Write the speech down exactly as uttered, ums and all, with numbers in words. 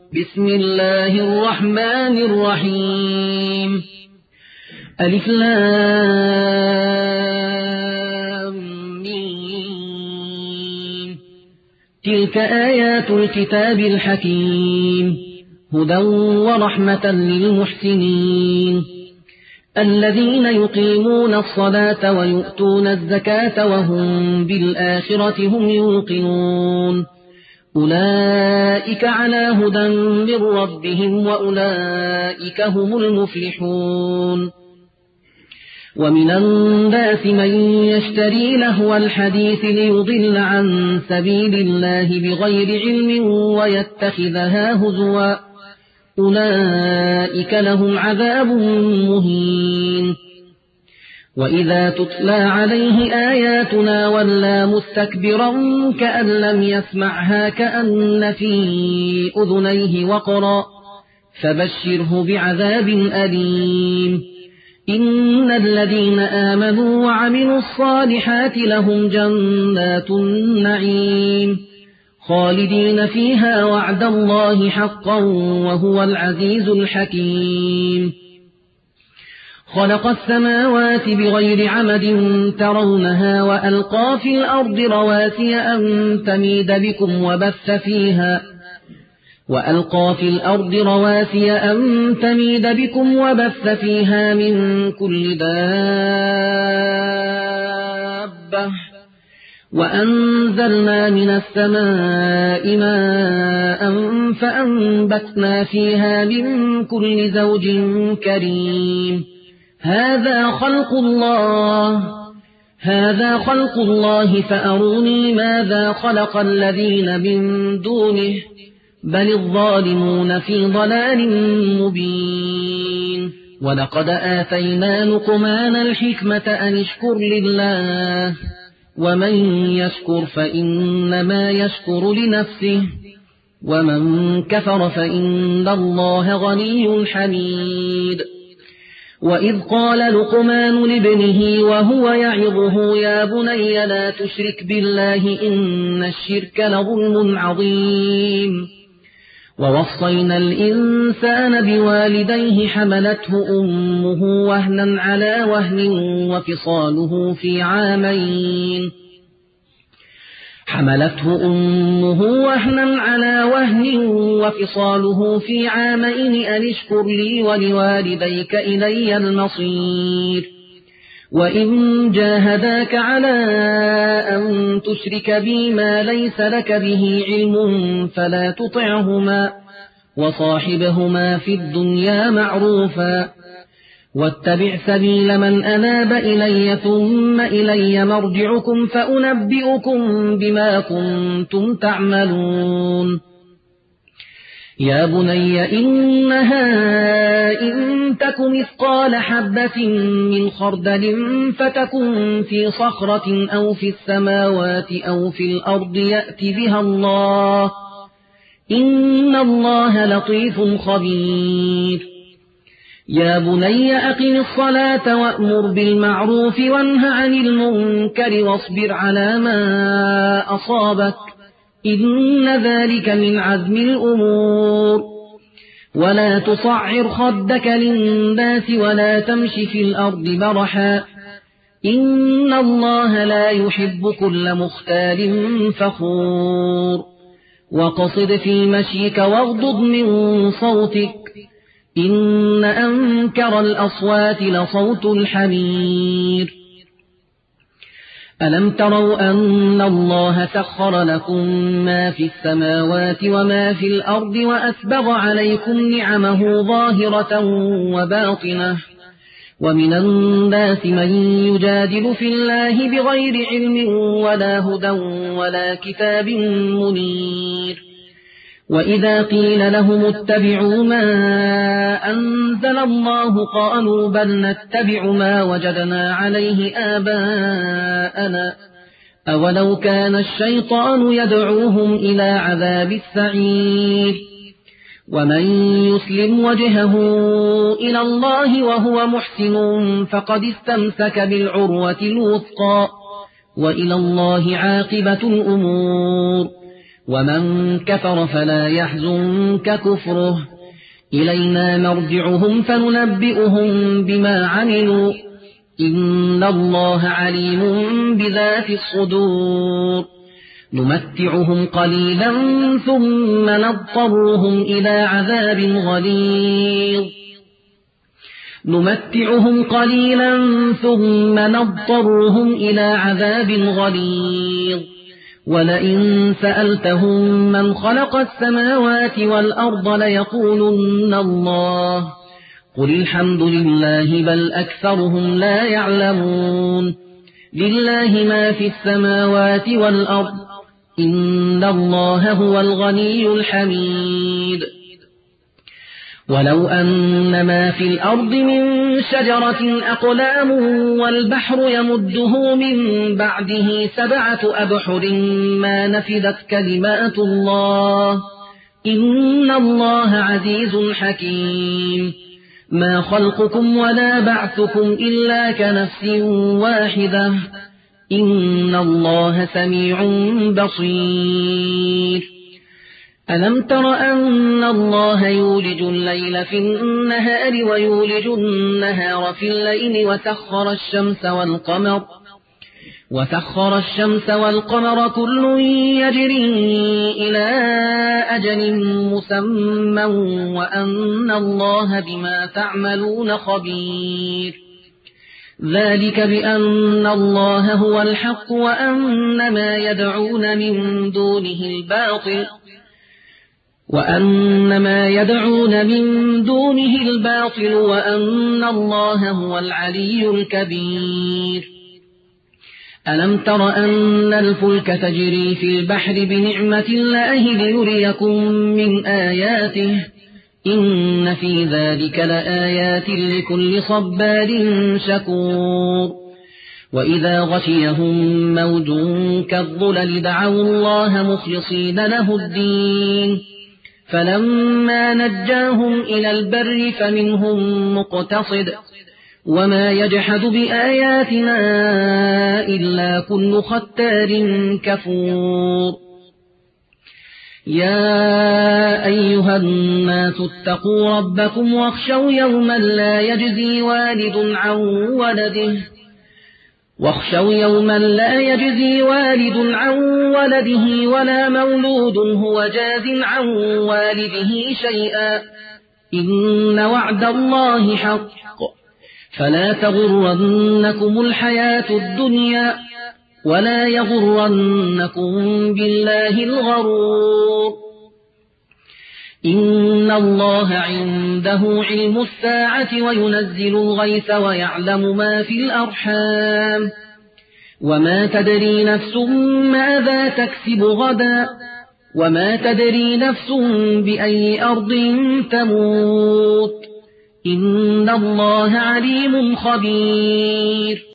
بسم الله الرحمن الرحيم. ألف لام ميم. تلك آيات الكتاب الحكيم، هدى ورحمة للمحسنين الذين يقيمون الصلاة ويؤتون الزكاة وهم بالآخرة هم يوقنون. أولئك على هدى من ربهم وأولئك هم المفلحون. ومن الناس من يشتري لهو الحديث ليضل عن سبيل الله بغير علم ويتخذها هزوا، أولئك لهم عذاب مهين. وإذا تتلى عليه آياتنا ولى مستكبرا كأن لم يسمعها كأن في أذنيه وقرا، فبشره بعذاب أليم. إن الذين آمنوا وعملوا الصالحات لهم جنات النعيم خالدين فيها وعد الله حقا وهو العزيز الحكيم. خلق السماوات بغير عمد ترونها وألقى في الأرض رواسي أن تميد بكم وبث فيها وألقى في الأرض رواسي أن تميد بكم وبث فيها من كل دابة، وأنزلنا من السماء ماء فأنبتنا فيها من كل زوج كريم. هذا خلق الله هذا خلق الله فأروني ماذا خلق الذين من دونه بل الظالمون في ضلال مبين. ولقد آتينا لقمان الحكمة أن اشكر لله ومن يشكر فإنما يشكر لنفسه ومن كفر فإن الله غني حميد. وإذ قال لقمان لابنه وهو يعظه يا بني لا تشرك بالله إن الشرك لظلم عظيم. ووصينا الإنسان بوالديه حملته أمه وهنا على وهن وفصاله في عامين حملته أمه وهنا على وهن وفصاله في عامين أن اشكر لي ولوالديك إلي المصير. وإن جاهداك على أن تشرك بي ما ليس لك به علم فلا تطعهما وصاحبهما في الدنيا معروفا واتبع سبيل من أناب إلي ثم إلي مرجعكم فأنبئكم بما كنتم تعملون. يا بني إنها إن تك مثقال حبة من خردل فتكن في صخرة أو في السماوات أو في الأرض يأت بها الله إن الله لطيف خبير. يا بني أقم الصلاة وأمر بالمعروف وانه عن المنكر واصبر على ما أصابك إن ذلك من عزم الأمور. ولا تصعر خدك للناس ولا تمش في الأرض مرحا إن الله لا يحب كل مختال فخور. وقصد في مشيك واغضض من صوتك إن أنكر الأصوات لصوت الحمير. ألم تروا أن الله سخر لكم ما في السماوات وما في الأرض وأسبغ عليكم نعمه ظاهرة وباطنة ومن الناس من يجادل في الله بغير علم ولا هدى ولا كتاب منير. وإذا قيل لهم اتبعوا ما أنزل الله قالوا بل نتبع ما وجدنا عليه آباءنا أولو كان الشيطان يدعوهم إلى عذاب السعير. ومن يسلم وجهه إلى الله وهو محسن فقد استمسك بالعروة الوثقى وإلى الله عاقبة الأمور. ومن كفر فلا يحزنك كفره إلينا مرجعهم فننبئهم بما عملوا إن الله عليم بذات الصدور نمتعهم قليلا ثم نضطرهم إلى عذاب غليظ نمتعهم قليلا ثم نضطرهم إلى عذاب غليظ ولئن سألتهم من خلق السماوات والأرض ليقولن الله قل الحمد لله بل أكثرهم لا يعلمون لله ما في السماوات والأرض إن الله هو الغني الحميد ولو أن ما في الأرض من شجرة أقلام والبحر يمده من بعده سبعة أبحر ما نفدت كلمات الله إن الله عزيز حكيم ما خلقكم ولا بعثكم إلا كنفس واحدة إن الله سميع بصير ألم تر أن الله يولج الليل في النهار ويولج النهار في الليل وسخر الشمس والقمر وسخر الشمس والقمر كل يجري إلى أجل مسمى وأن الله بما تعملون خبير ذلك بأن الله هو الحق وأن ما يدعون من دونه الباطل وأن ما يدعون من دونه الباطل وأن الله هو العلي الكبير ألم تر أن الفلك تجري في البحر بنعمة الله ليريكم من آياته إن في ذلك لآيات لكل صبار شكور وإذا غشيهم موج كالظلل دعوا الله مخلصين له الدين فلما نجاهم إلى البر فمنهم مقتصد وما يجحد بآياتنا إلا كل ختار كفور يا أيها الناس اتقوا ربكم واخشوا يوما لا يجزي والد عن ولده واخشوا يوما لا يجزي والد عن ولده ولا مولود هو جاز عن والده شيئا إن وعد الله حق فلا تغرنكم الحياة الدنيا ولا يغرنكم بالله الغرور إن الله عنده علم الساعة وينزل الغيث ويعلم ما في الأرحام وما تدري نفس ماذا تكسب غدا وما تدري نفس بأي أرض تموت إن الله عليم خبير